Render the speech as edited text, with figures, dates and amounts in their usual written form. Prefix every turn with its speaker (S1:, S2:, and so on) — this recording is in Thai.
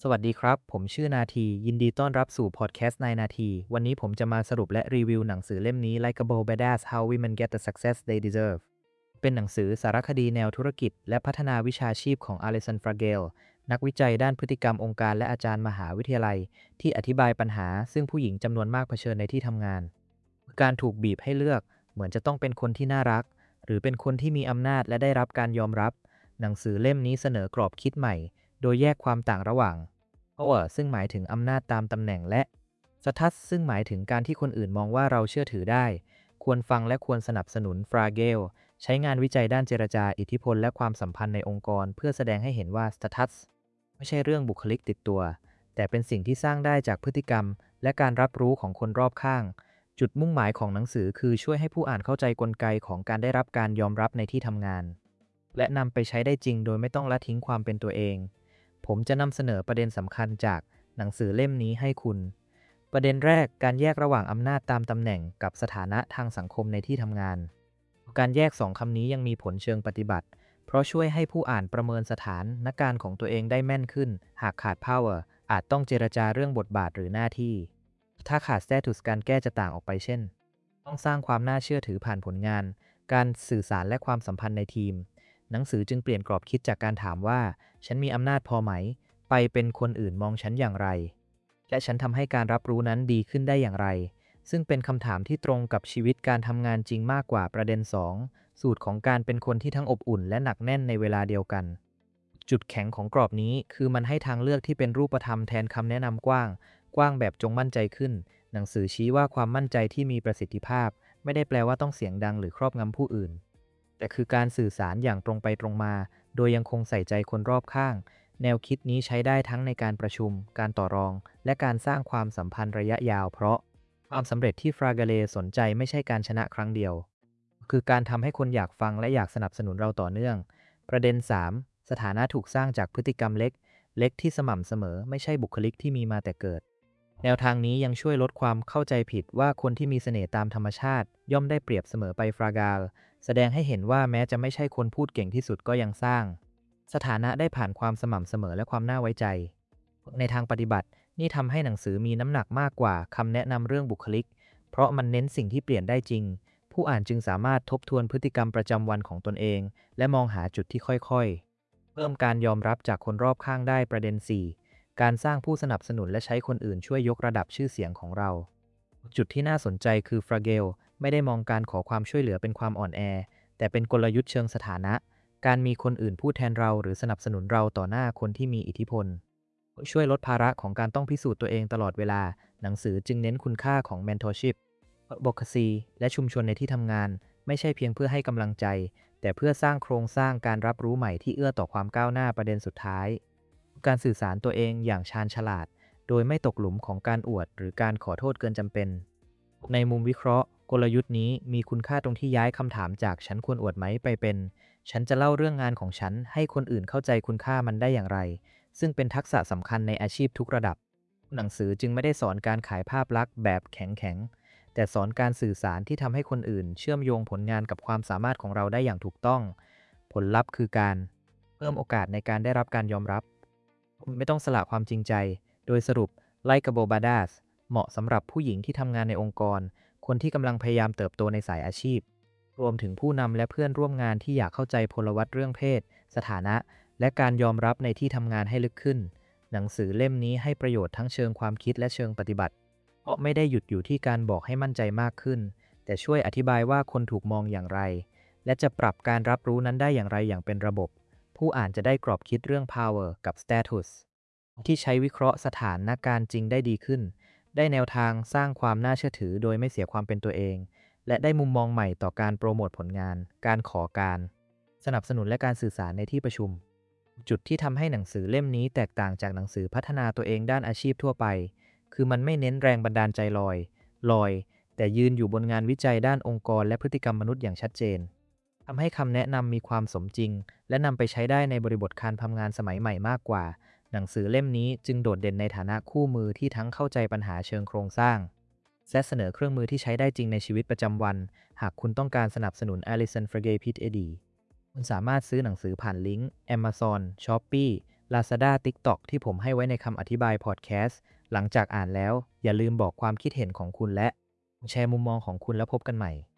S1: สวัสดีครับผมชื่อนาทียินดีต้อนรับสู่พอดแคสต์นายนาทีวันนี้ผมจะมาสรุปและรีวิวหนังสือเล่มนี้ Likeable Badass How Women Get the Success They Deserve เป็นหนังสือสารคดีแนวธุรกิจและพัฒนาวิชาชีพของ Alison Fragile นักวิจัยด้านพฤติกรรมองค์การและอาจารย์มหาวิทยาลัยที่อธิบายปัญหาซึ่งผู้หญิงจำนวนมากเผชิญในที่ทำงานการถูกบีบให้เลือกเหมือนจะต้องเป็นคนที่น่ารักหรือเป็นคนที่มีอำนาจและได้รับการยอมรับหนังสือเล่มนี้เสนอกรอบคิดใหม่โดยแยกความต่างระหว่าง power ซึ่งหมายถึงอำนาจตามตำแหน่งและ status ซึ่งหมายถึงการที่คนอื่นมองว่าเราเชื่อถือได้ควรฟังและควรสนับสนุน Fragile ใช้งานวิจัยด้านเจรจาอิทธิพลและความสัมพันธ์ในองค์กรเพื่อแสดงให้เห็นว่า status ไม่ใช่เรื่องบุคลิกติดตัวแต่เป็นสิ่งที่สร้างได้จากพฤติกรรมและการรับรู้ของคนรอบข้างจุดมุ่งหมายของหนังสือคือช่วยให้ผู้อ่านเข้าใจกลไกของการได้รับการยอมรับในที่ทำงานและนำไปใช้ได้จริงโดยไม่ต้องละทิ้งความเป็นตัวเอง ผมจะนำเสนอประเด็นสำคัญจากหนังสือเล่มนี้ให้คุณ ประเด็นแรกการแยกระหว่างอำนาจตามตำแหน่งกับสถานะทางสังคมในที่ทำงาน การแยกสองคำนี้ยังมีผลเชิงปฏิบัติ เพราะช่วยให้ผู้อ่านประเมินสถานการณ์ของตัวเองได้แม่นขึ้น หากขาด power อาจต้องเจรจาเรื่องบทบาทหรือหน้าที่ ถ้าขาด status การแก้จะต่างออกไปเช่น ต้องสร้างความน่าเชื่อถือผ่านผลงาน การสื่อสารและความสัมพันธ์ในทีม หนังสือจึงเปลี่ยนกรอบคิดจากการถามว่าฉันมีอำนาจพอไหมไปเป็นคนอื่นมองฉันอย่างไรและฉันทำให้การรับรู้นั้นดีขึ้นได้อย่างไรซึ่งเป็นคำถามที่ตรงกับชีวิตการทำงานจริงมากกว่าประเด็น2สูตรของการเป็นคนที่ทั้งอบอุ่นและหนักแน่นในเวลาเดียวกันจุดแข็งของกรอบนี้คือมันให้ทางเลือกที่เป็นรูปธรรมแทนคำแนะนำกว้างแบบจงมั่นใจขึ้นหนังสือชี้ว่าความมั่นใจที่มีประสิทธิภาพไม่ได้แปลว่าต้องเสียงดังหรือครอบงำผู้อื่น แต่คือการสื่อสารอย่างตรงไปตรงมา โดยยังคงใส่ใจคนรอบข้าง แนวคิดนี้ใช้ได้ทั้งในการประชุม การต่อรอง และการสร้างความสัมพันธ์ระยะยาวเพราะความสำเร็จที่ฟรากาเลสนใจไม่ใช่การชนะครั้งเดียว คือการทำให้คนอยากฟังและอยากสนับสนุนเราต่อเนื่อง ประเด็น3สถานะถูกสร้างจากพฤติกรรมเล็กที่สม่ำเสมอไม่ใช่บุคลิกที่มีมาแต่เกิด แนวทางนี้ยังช่วยลดความเข้าใจผิดว่าคนที่มีเสน่ห์ตามธรรมชาติย่อมได้เปรียบเสมอไปฟรากาลแสดงให้เห็นว่าแม้จะไม่ใช่คนพูดเก่งที่สุดก็ยังสร้างสถานะได้ผ่านความสม่ำเสมอและความน่าไว้ใจในทางปฏิบัตินี่ทำให้หนังสือมีน้ำหนักมากกว่าคำแนะนำเรื่องบุคลิกเพราะมันเน้นสิ่งที่เปลี่ยนได้จริงผู้อ่านจึงสามารถทบทวนพฤติกรรมประจำวันของตนเองและมองหาจุดที่ค่อยๆเพิ่มการยอมรับจากคนรอบข้างได้ประเด็น4การสร้างผู้สนับสนุนและใช้คนอื่นช่วยยกระดับชื่อเสียงของเราจุดที่น่าสนใจคือฟราเกลไม่ได้มองการขอความช่วยเหลือเป็นความอ่อนแอแต่เป็นกลยุทธ์เชิงสถานะการมีคนอื่นพูดแทนเราหรือสนับสนุนเราต่อหน้าคนที่มีอิทธิพลช่วยลดภาระของการต้องพิสูจน์ตัวเองตลอดเวลาหนังสือจึงเน้นคุณค่าของ mentorship advocacy และชุมชนในที่ทำงานไม่ใช่เพียงเพื่อให้กำลังใจแต่เพื่อสร้างโครงสร้างการรับรู้ใหม่ที่เอื้อต่อความก้าวหน้าประเด็นสุดท้ายการสื่อสารตัวเองอย่างชาญฉลาดโดยไม่ตกหลุมของการอวดหรือการขอโทษเกินจำเป็นในมุมวิเคราะห์กลยุทธ์นี้มีคุณค่าตรงที่ย้ายคำถามจากฉันควรอวดไหมไปเป็นฉันจะเล่าเรื่องงานของฉันให้คนอื่นเข้าใจคุณค่ามันได้อย่างไรซึ่งเป็นทักษะสำคัญในอาชีพทุกระดับหนังสือจึงไม่ได้สอนการขายภาพลักษณ์แบบแข็งแต่สอนการสื่อสารที่ทำให้คนอื่นเชื่อมโยงผลงานกับความสามารถของเราได้อย่างถูกต้องผลลัพธ์คือการเพิ่มโอกาสในการได้รับการยอมรับไม่ต้องสละความจริงใจโดยสรุปไลกาโบบาดาสเหมาะสำหรับผู้หญิงที่ทำงานในองค์กรคนที่กำลังพยายามเติบโตในสายอาชีพรวมถึงผู้นำและเพื่อนร่วมงานที่อยากเข้าใจพลวัตเรื่องเพศสถานะและการยอมรับในที่ทำงานให้ลึกขึ้นหนังสือเล่มนี้ให้ประโยชน์ทั้งเชิงความคิดและเชิงปฏิบัติเพราะไม่ได้หยุดอยู่ที่การบอกให้มั่นใจมากขึ้นแต่ช่วยอธิบายว่าคนถูกมองอย่างไรและจะปรับการรับรู้นั้นได้อย่างไรอย่างเป็นระบบผู้อ่านจะได้กรอบคิดเรื่อง power กับ status ที่ใช้วิเคราะห์สถานการณ์จริงได้ดีขึ้นได้แนวทางสร้างความน่าเชื่อถือโดยไม่เสียความเป็นตัวเองและได้มุมมองใหม่ต่อการโปรโมทผลงานการขอการสนับสนุนและการสื่อสารในที่ประชุมจุดที่ทำให้หนังสือเล่มนี้แตกต่างจากหนังสือพัฒนาตัวเองด้านอาชีพทั่วไปคือมันไม่เน้นแรงบันดาลใจลอยแต่ยืนอยู่บนงานวิจัยด้านองค์กรและพฤติกรรมมนุษย์อย่างชัดเจนทำให้คำแนะนำมีความสมจริงและนำไปใช้ได้ในบริบทการทำงานสมัยใหม่มากกว่าหนังสือเล่มนี้จึงโดดเด่นในฐานะคู่มือที่ทั้งเข้าใจปัญหาเชิงโครงสร้างและเสนอเครื่องมือที่ใช้ได้จริงในชีวิตประจำวันหากคุณต้องการสนับสนุน Alison Fragile PhD คุณสามารถซื้อหนังสือผ่านลิงก์ Amazon, Shopee Lazada TikTok ที่ผมให้ไว้ในคำอธิบายพอดแคสต์หลังจากอ่านแล้วอย่าลืมบอกความคิดเห็นของคุณและแชร์มุมมองของคุณแล้วพบกันใหม่